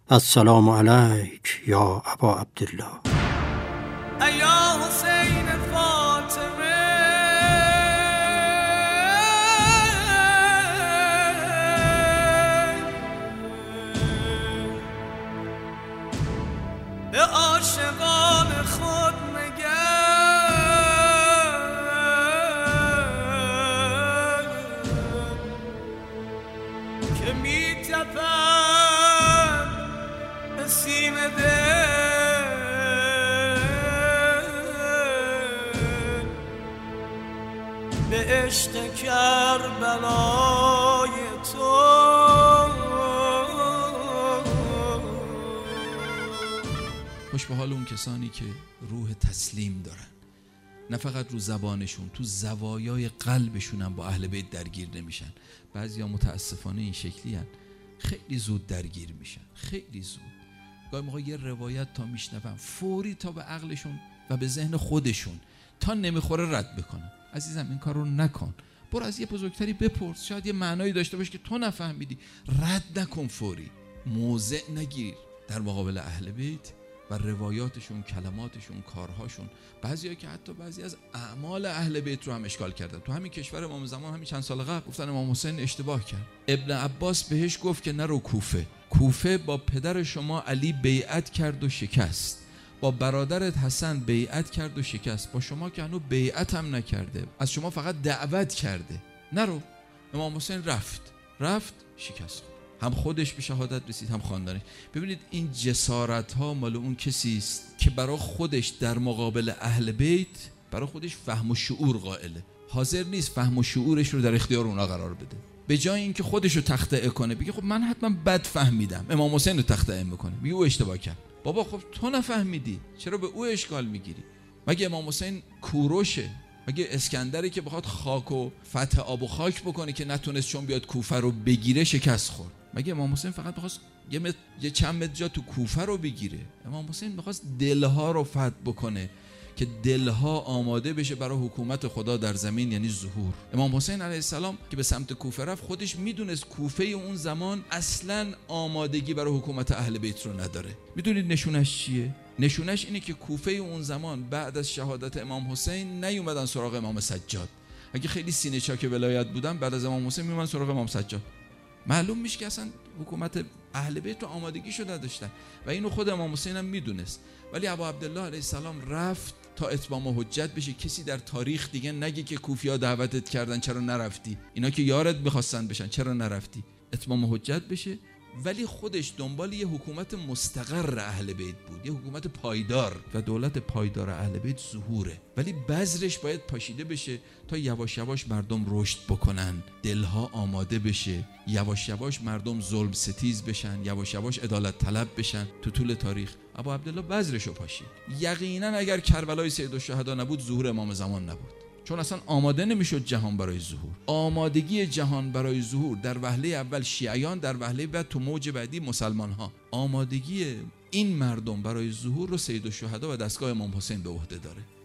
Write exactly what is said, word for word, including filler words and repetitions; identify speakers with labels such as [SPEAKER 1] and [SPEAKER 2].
[SPEAKER 1] السلام علیک یا ابا عبدالله.
[SPEAKER 2] یا حسین فاطمه به عاشقان خود مگر که می تپن به سیم دل به عشق کربلای تو.
[SPEAKER 3] خوش به حال اون کسانی که روح تسلیم دارن، نه فقط رو زبانشون، تو زوایای قلبشون هم با اهل بیت درگیر نمیشن. بعضیا متاسفانه این شکلی هن. خیلی زود درگیر میشن، خیلی زود. گاهی موقع یه روایت تا میشنون فوری تا به عقلشون و به ذهن خودشون تا نمیخوره رد بکنن. عزیزم این کار رو نکن. برو از یه بزرگتری بپرس، شاید یه معنایی داشته باشه که تو نفهمیدی. رد نکن فوری، موضع نگیر در مقابل اهل بیت و روایاتشون، کلماتشون، کارهاشون. بعضیا که حتی بعضی از اعمال اهل بیت رو هم اشکال کردن. تو همین کشور امام زمان همین چند سال قبل گفتن امام حسین اشتباه کرد. ابن عباس بهش گفت که نرو کوفه. کوفه با پدر شما علی بیعت کرد و شکست، با برادرت حسن بیعت کرد و شکست، با شما که هنوز بیعت هم نکرده، از شما فقط دعوت کرده. نرو. امام حسین رفت رفت شکست، هم خودش به شهادت رسید هم خاندانش. ببینید این جسارت ها مال اون کسی است که برای خودش در مقابل اهل بیت برای خودش فهم و شعور قائله، حاضر نیست فهم و شعورش رو در اختیار اونا قرار بده. به جای اینکه خودش رو تخطئه کنه بگه خب من حتما بد فهمیدم، امام حسین رو تخطئه میکنه، میگه او اشتباه کرد. بابا خب تو نفهمیدی، چرا به او اشکال میگیری؟ مگه امام حسین کوروشه؟ مگه اسکندری که بخواد خاک و فتح آب و خاک بکنه که نتونست چون بیاد کوفه رو بگیره شکست خورد؟ مگه امام حسین فقط بخواست یه, مت... یه چند متر جا تو کوفه رو بگیره؟ امام حسین میخواست دلها رو فتح بکنه که دلها آماده بشه برای حکومت خدا در زمین، یعنی ظهور. امام حسین علیه السلام که به سمت کوفه رفت خودش میدونست کوفه اون زمان اصلا آمادگی برای حکومت اهل بیت رو نداره. میدونید نشونش چیه؟ نشونش اینه که کوفه اون زمان بعد از شهادت امام حسین نیومدن سراغ امام سجاد. اگه خیلی سینه چاک ولایت بودن بعد از امام حسین میومدن سراغ امام سجاد. معلوم میشه که اصلا حکومت اهل بیت رو آمادگیشو نداشتن و اینو خود امام حسین هم میدونست. ولی ابا عبدالله علیه السلام رفت تا اتمام حجت بشه، کسی در تاریخ دیگه نگه که کوفیا دعوتت کردن چرا نرفتی، اینا که یارت میخواستن بشن چرا نرفتی، اتمام حجت بشه. ولی خودش دنبال یه حکومت مستقر اهل بیت بود، یه حکومت پایدار، و دولت پایدار اهل بیت ظهوره. ولی بذرش باید پاشیده بشه تا یواش یواش مردم رشد بکنن، دلها آماده بشه، یواش یواش مردم ظلم ستیز بشن، یواش یواش عدالت طلب بشن. تو طول تاریخ ابا عبدالله بذرشو پاشید. یقینا اگر کربلای سید الشهدا نبود ظهور امام زمان نبود، چون اصلا آماده نمیشد جهان برای ظهور. آمادگی جهان برای ظهور در وهله اول شیعیان، در وهله بعد تو موج بعدی مسلمان ها. آمادگی این مردم برای ظهور رو سید الشهدا و دستگاه امام حسین به عهده داره.